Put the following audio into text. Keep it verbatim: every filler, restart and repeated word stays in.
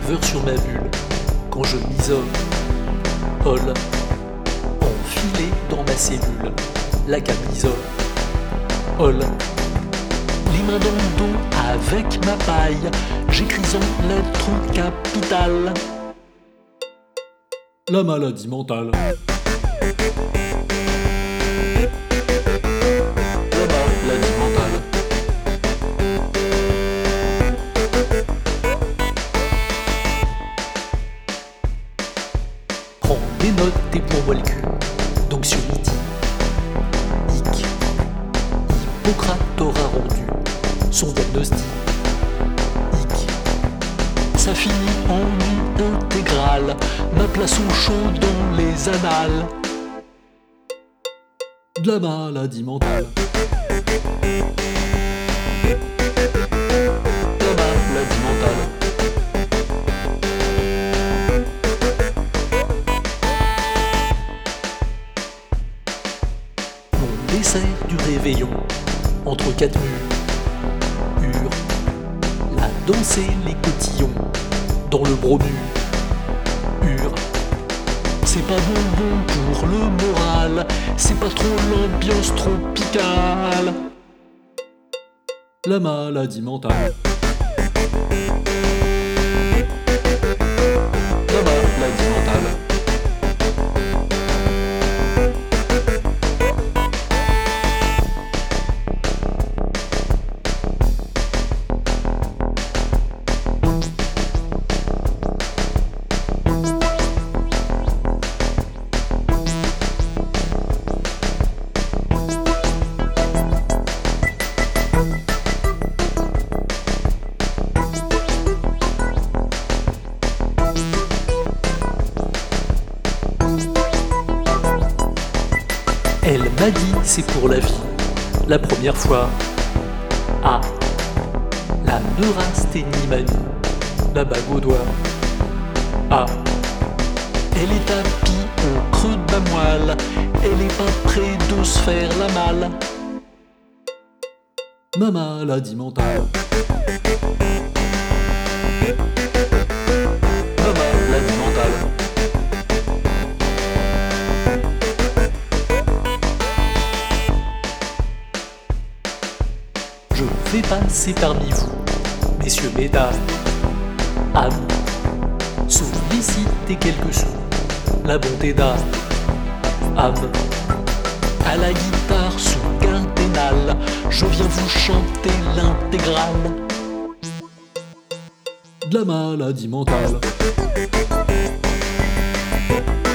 rêveur sur ma bulle, quand je m'isole, Paul, enfilé dans ma cellule, la camisole, Hall, les mains dans le dos avec ma paille, j'écris en lettres capitales. La maladie mentale. La maladie mentale. Prends des notes et pour moi le cul. Donc sur midi, hic, Hippocrate aura rendu son diagnostic. Hic, ça finit en une intégrale, ma place au chaud dans les annales de la maladie mentale. La maladie mentale. Mon dessert du réveillon, entre quatre murs, hurle, la danse et les cotillons, dans le bromure, hurle. C'est pas bon bon pour le moral, c'est pas trop l'ambiance tropicale. La maladie mentale. La maladie mentale. Elle m'a dit c'est pour la vie, la première fois. Ah, la neurasthénie manie, la bague au doigt. Ah, elle est tapie au creux de ma moelle, elle est pas près de se faire la malle. Ma maladie mentale. Ma maladie mentale. Je vais passer parmi vous, messieurs, mesdames, amis, solliciter quelques sous, la bonté d'âme, âme, à la guitare sous cardinal, je viens vous chanter l'intégrale de la maladie mentale.